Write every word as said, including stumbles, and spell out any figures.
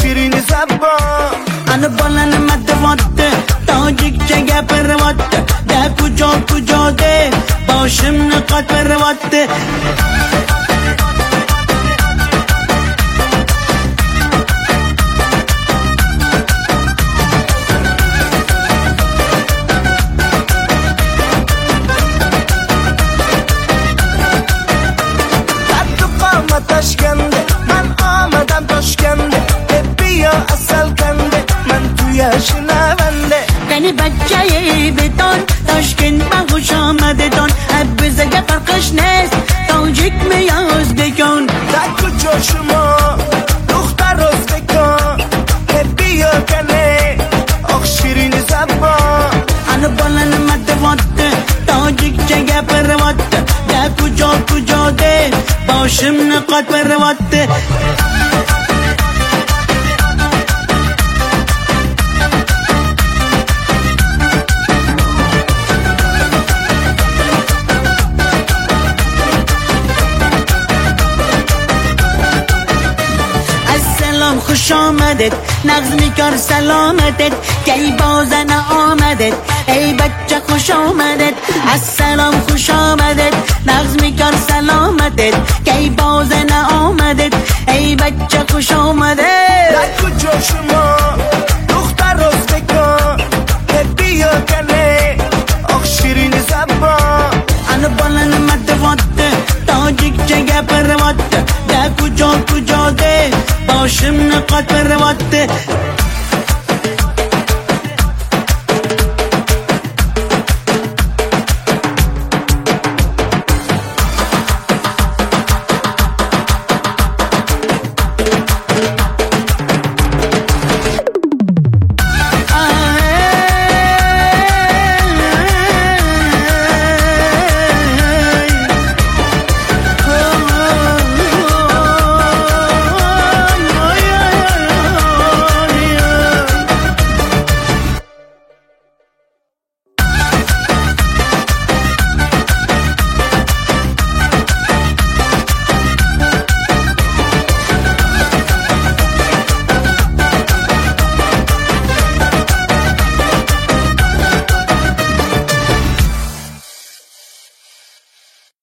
شیرین زبان انا بالن مدواته تاجیک جگه پرواته ده کجا کجا ده باشم نقاط پرواته تشکنده من آمدم تشکنده بیا اصل کنده من توی شنونده کنی بچه بیتون تشکن من خوش آمده تون بزگه فرقش نیست تاجیک میاز بکن در کجا شما دختر روز بکن بیا کنه آخ شیرین زبان انا بالن مدواته تاجیک جگه پرواته ده کجا کجا ده باشم نقاط پرواته السلام خوش آمدید نغز میکار سلامتت کی بازن آمدید ای بچه خوش آمدید السلام خوش آمدید نغز میکار سلامتت کی بازن آمدید ای بچه خوش آمدید در کجا شما دختر روز بکن بیا کنه آخ شیرین زبان انا بالن مدواته تاجیک جگه پرواته ده کجا کجا ده باشم نقاط پرواته